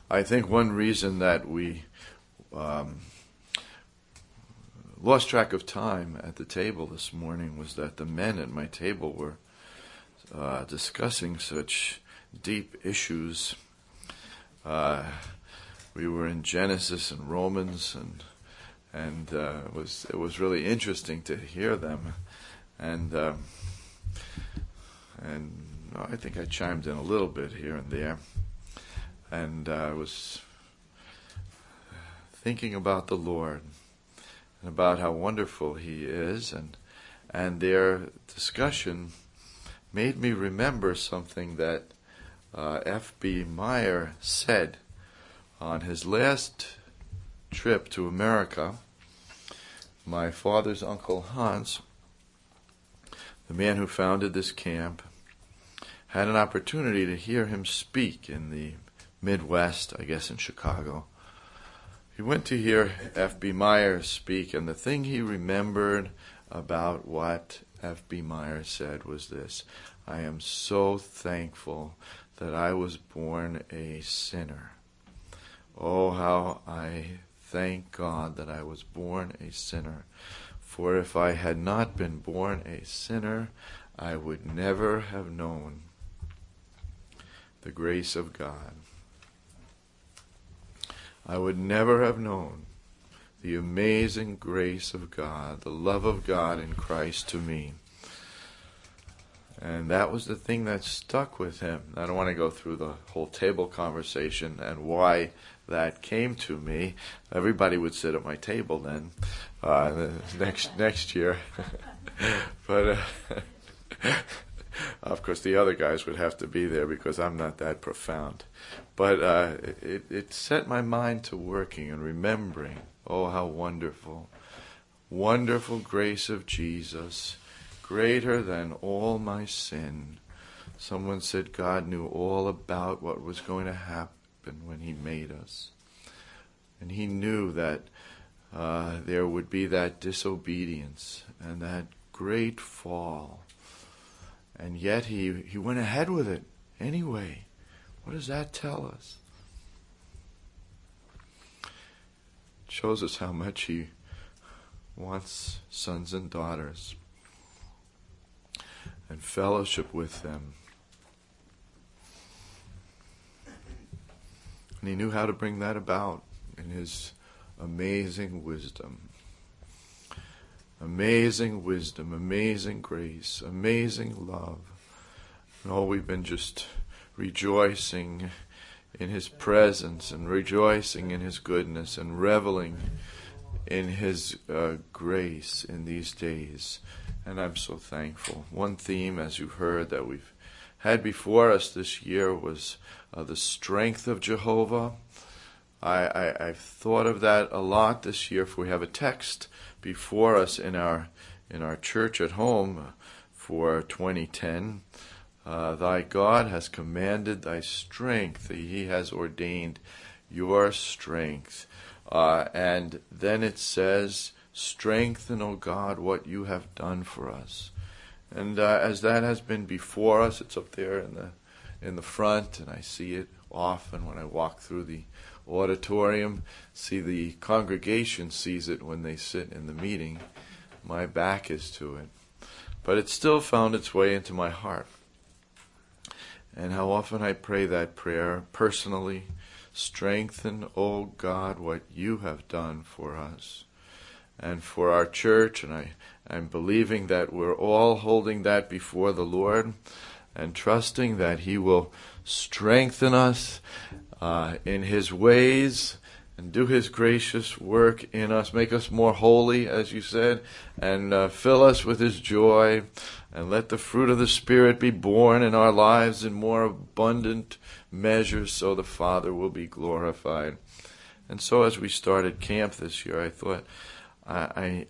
I think one reason that we lost track of time at the table this morning was that the men at my table were discussing such deep issues. We were in Genesis and Romans, and it was really interesting to hear them, and I think I chimed in a little bit here and there, and I was thinking about the Lord and about how wonderful He is, and their discussion made me remember something that F.B. Meyer said on his last trip to America. My father's uncle Hans, the man who founded this camp, had an opportunity to hear him speak in the Midwest, I guess in Chicago. He went to hear F.B. Meyer speak, and the thing he remembered about what F.B. Meyer said was this: "I am so thankful that I was born a sinner. Oh, how I thank God that I was born a sinner. For if I had not been born a sinner, I would never have known the grace of God. I would never have known the amazing grace of God, the love of God in Christ to me." And that was the thing that stuck with him. I don't want to go through the whole table conversation and why that came to me. Everybody would sit at my table then, next year. But of course the other guys would have to be there because I'm not that profound. But it set my mind to working and remembering, oh, how wonderful. Wonderful grace of Jesus, greater than all my sin. Someone said God knew all about what was going to happen when He made us. And He knew that there would be that disobedience and that great fall. And yet He went ahead with it anyway. What does that tell us? It shows us how much He wants sons and daughters and fellowship with them. And He knew how to bring that about in His amazing wisdom. Amazing wisdom, amazing grace, amazing love. And all we've been just rejoicing in His presence and rejoicing in His goodness and reveling in His grace in these days. And I'm so thankful. One theme, as you've heard, that we've had before us this year was the strength of Jehovah. I've thought of that a lot this year. If we have a text before us in our church at home for 2010, thy God has commanded thy strength. He has ordained your strength. And then it says, strengthen, O God, what you have done for us. And as that has been before us, it's up there in the front, and I see it often when I walk through the auditorium, see the congregation sees it when they sit in the meeting. My back is to it. But it still found its way into my heart. And how often I pray that prayer personally: strengthen, O God, what you have done for us and for our church. And I'm believing that we're all holding that before the Lord and trusting that He will strengthen us in His ways and do His gracious work in us, make us more holy, as you said, and fill us with His joy, and let the fruit of the Spirit be born in our lives in more abundant measures, so the Father will be glorified. And so as we started camp this year, I thought, I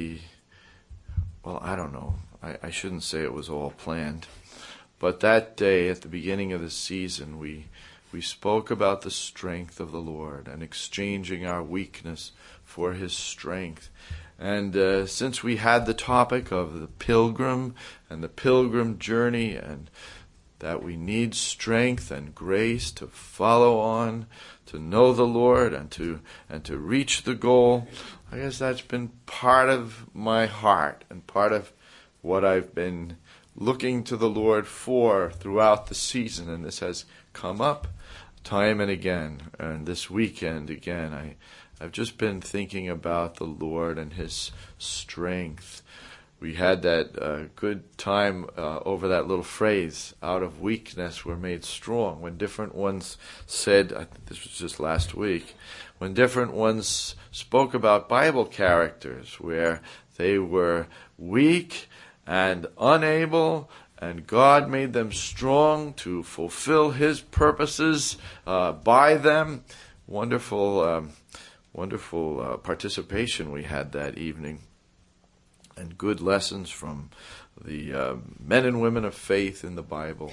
don't know, I shouldn't say it was all planned, but that day at the beginning of the season, we spoke about the strength of the Lord and exchanging our weakness for His strength. And since we had the topic of the pilgrim and the pilgrim journey and that we need strength and grace to follow on, to know the Lord, and to reach the goal. I guess that's been part of my heart and part of what I've been looking to the Lord for throughout the season, and this has come up time and again. And this weekend again, I've just been thinking about the Lord and His strength. We had that good time over that little phrase, out of weakness we're made strong. When different ones said, I think this was just last week, when different ones spoke about Bible characters where they were weak and unable, and God made them strong to fulfill His purposes by them. Wonderful participation we had that evening. And good lessons from the men and women of faith in the Bible.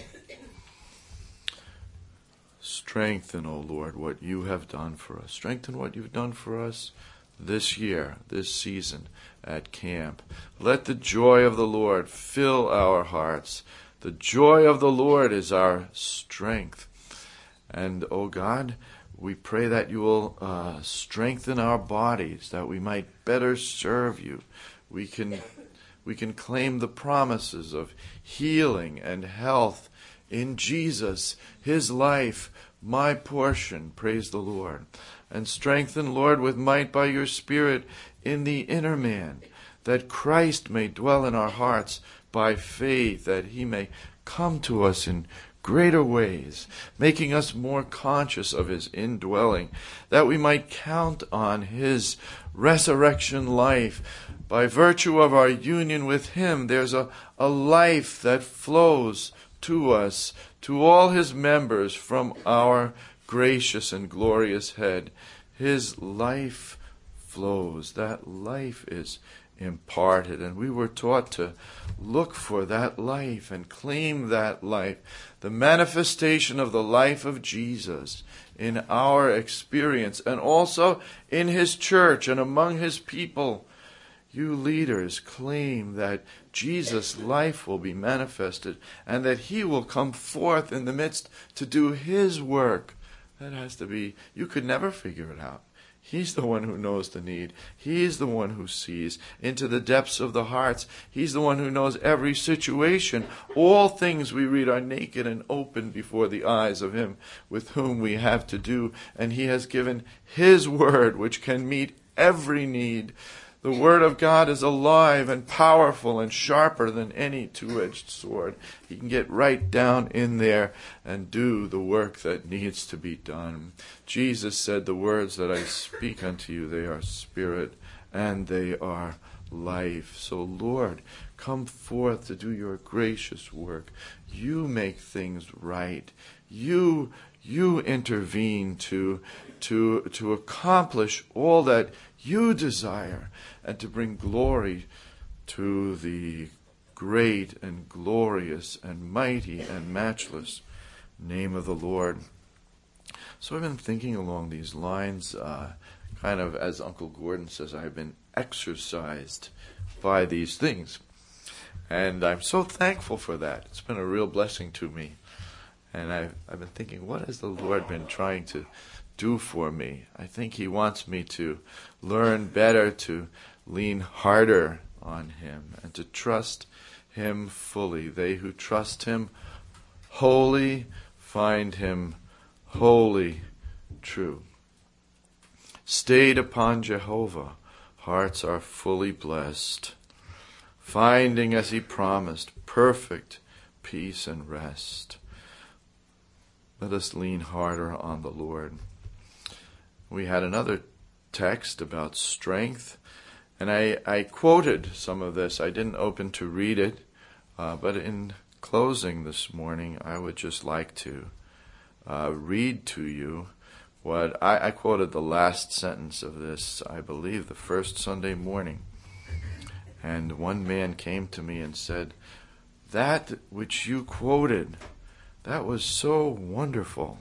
Strengthen, O Lord, what you have done for us. Strengthen what you've done for us this year, this season at camp. Let the joy of the Lord fill our hearts. The joy of the Lord is our strength. And, O God, we pray that you will strengthen our bodies, that we might better serve you. We can claim the promises of healing and health in Jesus, His life, my portion. Praise the Lord. And strengthen, Lord, with might by your Spirit in the inner man, that Christ may dwell in our hearts by faith, that He may come to us in greater ways, making us more conscious of His indwelling, that we might count on His resurrection life. By virtue of our union with Him, there's a life that flows to us, to all His members, from our gracious and glorious Head. His life flows. That life is imparted, and we were taught to look for that life and claim that life, the manifestation of the life of Jesus in our experience and also in His church and among His people. You leaders claim that Jesus' life will be manifested and that He will come forth in the midst to do His work. That has to be, you could never figure it out. He's the one who knows the need. He's the one who sees into the depths of the hearts. He's the one who knows every situation. All things, we read, are naked and open before the eyes of Him with whom we have to do. And He has given His word, which can meet every need. The Word of God is alive and powerful and sharper than any two-edged sword. He can get right down in there and do the work that needs to be done. Jesus said, the words that I speak unto you, they are spirit and they are life. So, Lord, come forth to do your gracious work. You make things right. You intervene to accomplish all that you desire, and to bring glory to the great and glorious and mighty and matchless name of the Lord. So I've been thinking along these lines, kind of as Uncle Gordon says, I've been exercised by these things. And I'm so thankful for that. It's been a real blessing to me. And I've been thinking, what has the Lord been trying to do for me? I think He wants me to learn better to lean harder on Him and to trust Him fully. They who trust Him wholly find Him wholly true. Stayed upon Jehovah, hearts are fully blessed, finding, as He promised, perfect peace and rest. Let us lean harder on the Lord. We had another text about strength, and I quoted some of this. I didn't open to read it, but in closing this morning, I would just like to read to you what I quoted the last sentence of this, I believe, the first Sunday morning. And one man came to me and said, that which you quoted, that was so wonderful.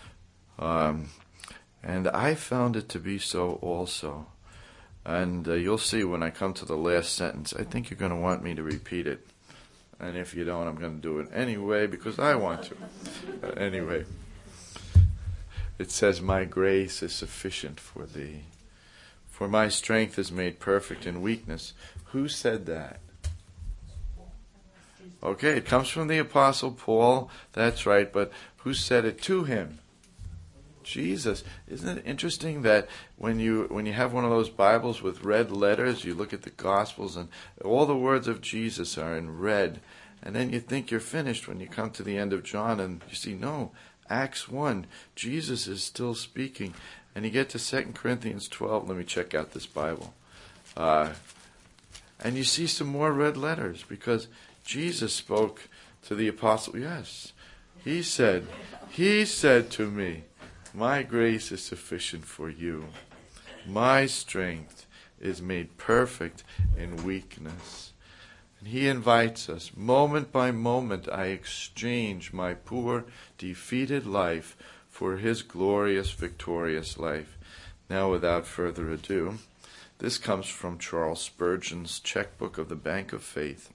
And I found it to be so also. And you'll see when I come to the last sentence, I think you're going to want me to repeat it. And if you don't, I'm going to do it anyway because I want to. Anyway, it says, my grace is sufficient for thee. For my strength is made perfect in weakness. Who said that? Okay, it comes from the Apostle Paul. That's right, but who said it to him? Jesus. Isn't it interesting that when you have one of those Bibles with red letters, you look at the Gospels and all the words of Jesus are in red, and then you think you're finished when you come to the end of John and you see, no, Acts 1, Jesus is still speaking. And you get to 2 Corinthians 12, let me check out this Bible. And you see some more red letters because Jesus spoke to the apostle. Yes, he said to me, my grace is sufficient for you. My strength is made perfect in weakness. And he invites us, moment by moment I exchange my poor, defeated life for his glorious, victorious life. Now, without further ado, this comes from Charles Spurgeon's checkbook of the Bank of Faith.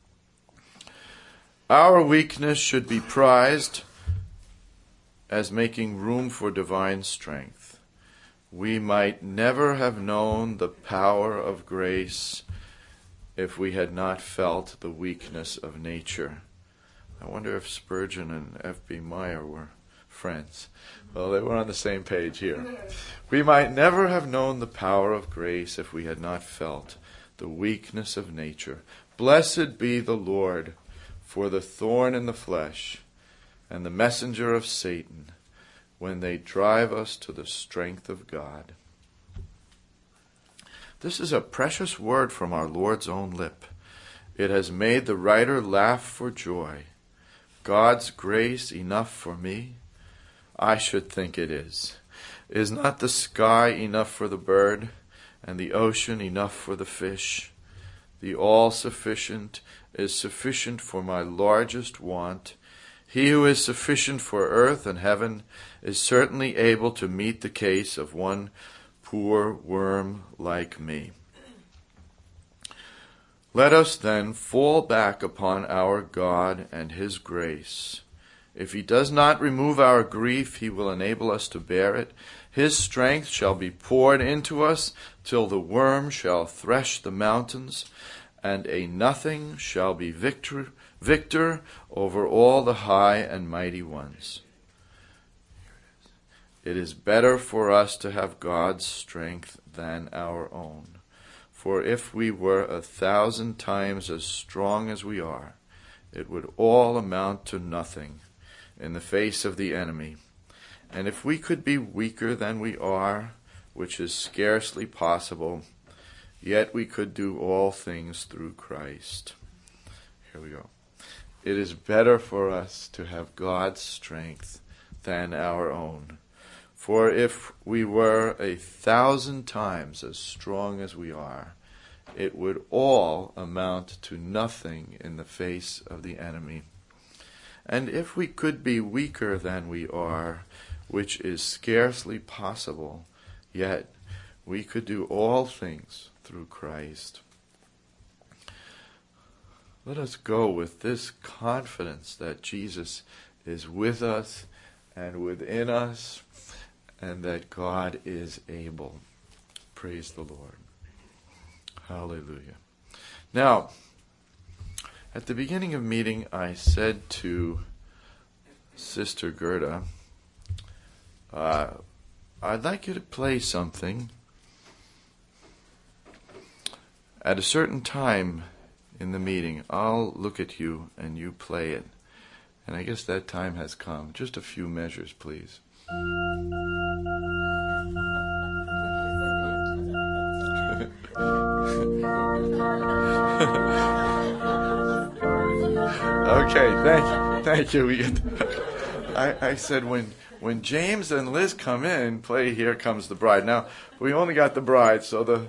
Our weakness should be prized as making room for divine strength. We might never have known the power of grace if we had not felt the weakness of nature. I wonder if Spurgeon and F.B. Meyer were friends. Well, they were on the same page here. We might never have known the power of grace if we had not felt the weakness of nature. Blessed be the Lord for the thorn in the flesh and the messenger of Satan when they drive us to the strength of God. This is a precious word from our Lord's own lip. It has made the writer laugh for joy. God's grace enough for me? I should think it is. Is not the sky enough for the bird, and the ocean enough for the fish? The all-sufficient is sufficient for my largest want. He who is sufficient for earth and heaven is certainly able to meet the case of one poor worm like me. Let us then fall back upon our God and his grace. If he does not remove our grief, he will enable us to bear it. His strength shall be poured into us till the worm shall thresh the mountains, and a nothing shall be victor over all the high and mighty ones. It is better for us to have God's strength than our own. For if we were 1,000 times as strong as we are, it would all amount to nothing in the face of the enemy. And if we could be weaker than we are, which is scarcely possible, yet we could do all things through Christ. Here we go. It is better for us to have God's strength than our own. For if we were 1,000 times as strong as we are, it would all amount to nothing in the face of the enemy. And if we could be weaker than we are, which is scarcely possible, yet we could do all things through Christ. Let us go with this confidence that Jesus is with us and within us, and that God is able. Praise the Lord. Hallelujah. Now, at the beginning of meeting, I said to Sister Gerda, I'd like you to play something at a certain time in the meeting. I'll look at you and you play it. And I guess that time has come. Just a few measures, please. Okay, thank you. I said when James and Liz come in, play Here Comes the Bride. Now, we only got the bride, so the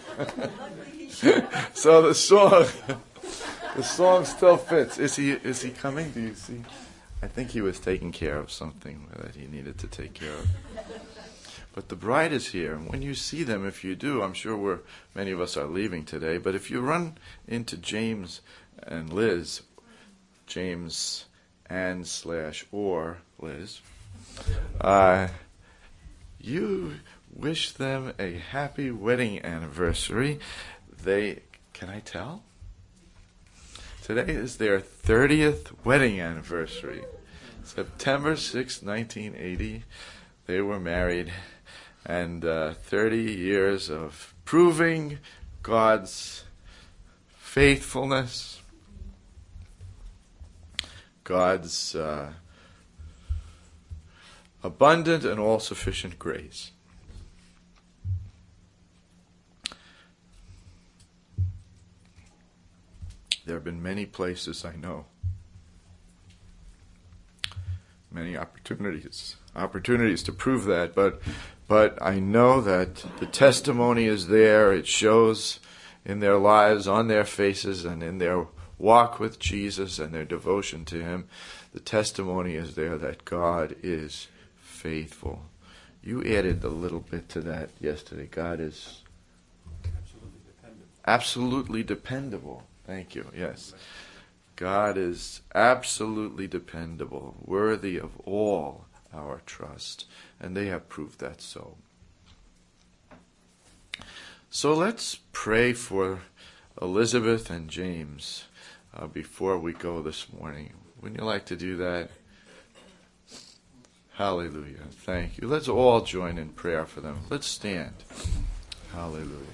song still fits. Is he coming? Do you see? I think he was taking care of something that he needed to take care of. But the bride is here. And when you see them, if you do, I'm sure many of us are leaving today, but if you run into James and Liz, James and/or Liz, you wish them a happy wedding anniversary. Can I tell? Today is their 30th wedding anniversary. September 6, 1980, they were married, and 30 years of proving God's faithfulness, God's abundant and all-sufficient grace. There have been many places, I know, many opportunities to prove that, but I know that the testimony is there. It shows in their lives, on their faces, and in their walk with Jesus and their devotion to Him. The testimony is there that God is faithful. You added a little bit to that yesterday. God is absolutely dependable. Thank you. Yes. God is absolutely dependable, worthy of all our trust, and they have proved that so. So let's pray for Elizabeth and James before we go this morning. Wouldn't you like to do that? Hallelujah. Thank you. Let's all join in prayer for them. Let's stand. Hallelujah.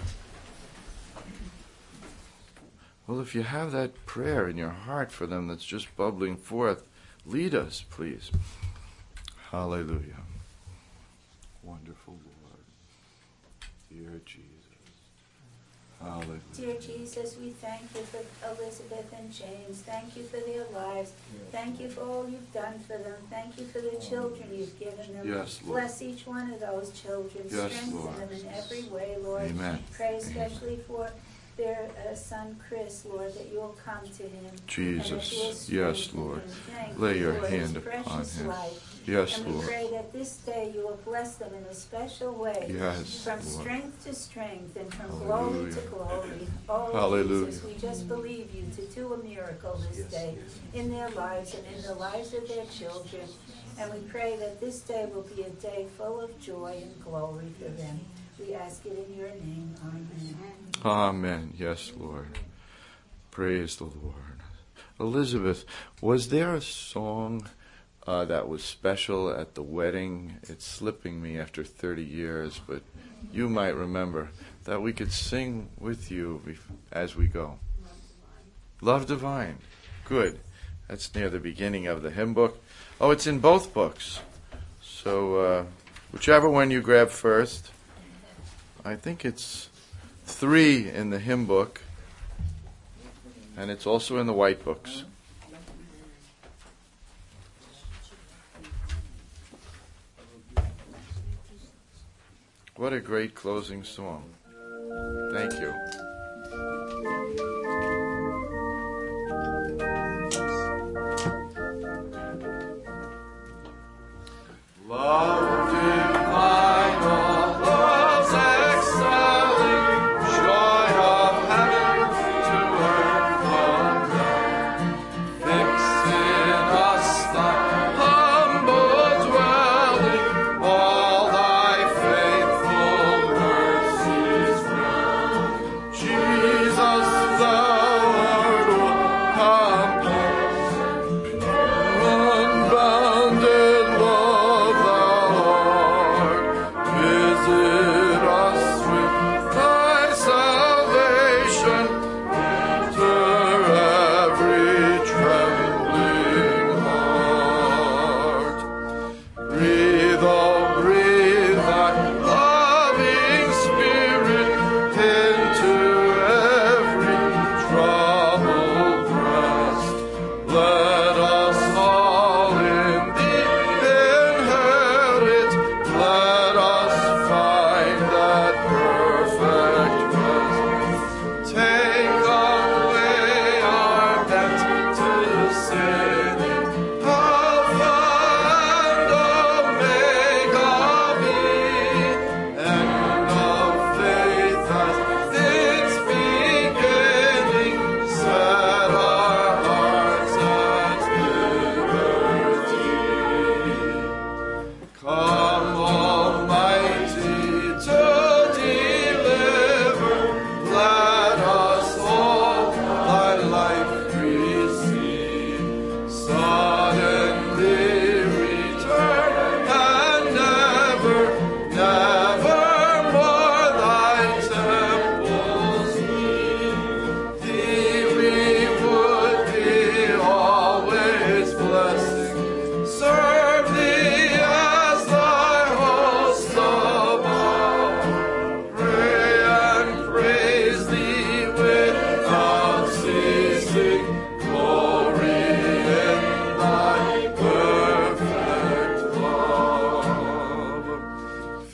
Well, if you have that prayer in your heart for them that's just bubbling forth, lead us, please. Hallelujah. Wonderful Lord. Dear Jesus. Hallelujah. Dear Jesus, we thank you for Elizabeth and James. Thank you for their lives. Thank you for all you've done for them. Thank you for the children you've given them. Yes, Lord. Bless each one of those children. Yes, Strengthen Lord. them in every way, Lord. Amen. Pray especially for their son Chris, Lord, that you will come to him. Jesus. Yes, Lord. Lay your hand upon him. Life. Yes, and we Lord. pray that this day you will bless them in a special way. Yes, from Lord. strength to strength and from Hallelujah. glory to glory. Oh, Hallelujah. Jesus, we just believe you to do a miracle this day in their lives and in the lives of their children. And we pray that this day will be a day full of joy and glory for them. We ask it in your name. Amen. Amen. Yes, Lord. Praise the Lord. Elizabeth, was there a song that was special at the wedding? It's slipping me after 30 years, but you might remember that we could sing with you as we go. Love Divine. Good. That's near the beginning of the hymn book. Oh, it's in both books. So whichever one you grab first. I think it's 3 in the hymn book, and it's also in the white books. What a great closing song. Thank you. Love divine, all love's excelling, joy of heaven to earth come down. Fix in us thy humble dwelling, all thy faithful mercies round.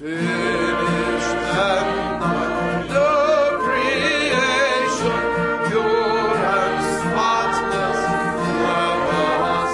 finished and the creation, pure and spotless, let us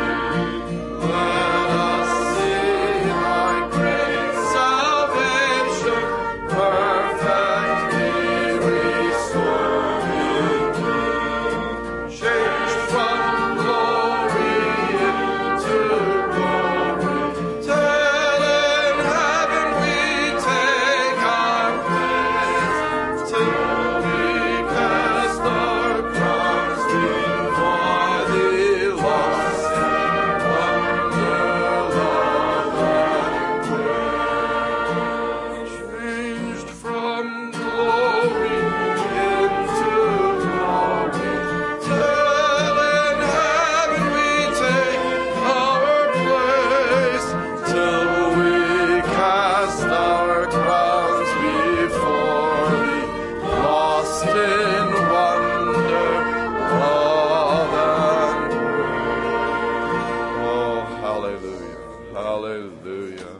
see thy great salvation, perfectly restored in thee, changed from glory into glory, till in heaven we take our place, till we cast our crowns before thee, lost in wonder, love, and grace. Changed from glory into glory, till in heaven we take our place, till we cast our crowns before thee, lost in wonder, love, and grace. Oh, hallelujah, hallelujah,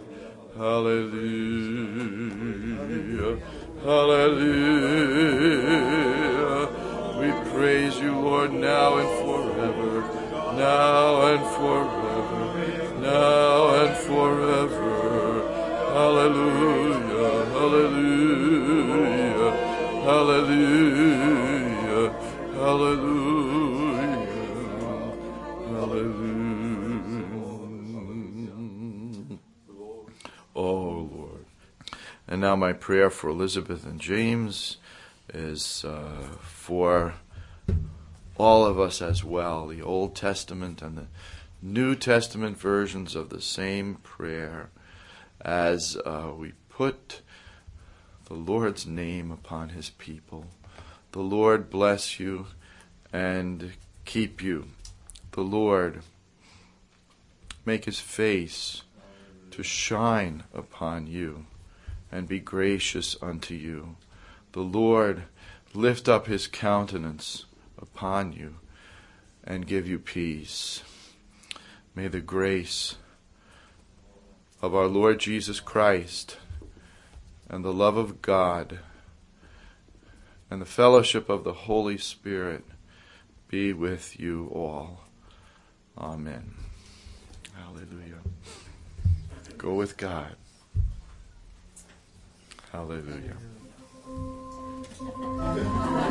hallelujah, hallelujah. We praise you, Lord, now and forever, now and forever, now and forever. Hallelujah, hallelujah, hallelujah, hallelujah, hallelujah. Oh, Lord. And now my prayer for Elizabeth and James is for all of us as well, the Old Testament and the New Testament versions of the same prayer, as we put the Lord's name upon his people. The Lord bless you and keep you. The Lord make his face to shine upon you and be gracious unto you. The Lord lift up his countenance upon you and give you peace. May the grace of our Lord Jesus Christ and the love of God and the fellowship of the Holy Spirit be with you all. Amen. Hallelujah. Go with God. Hallelujah.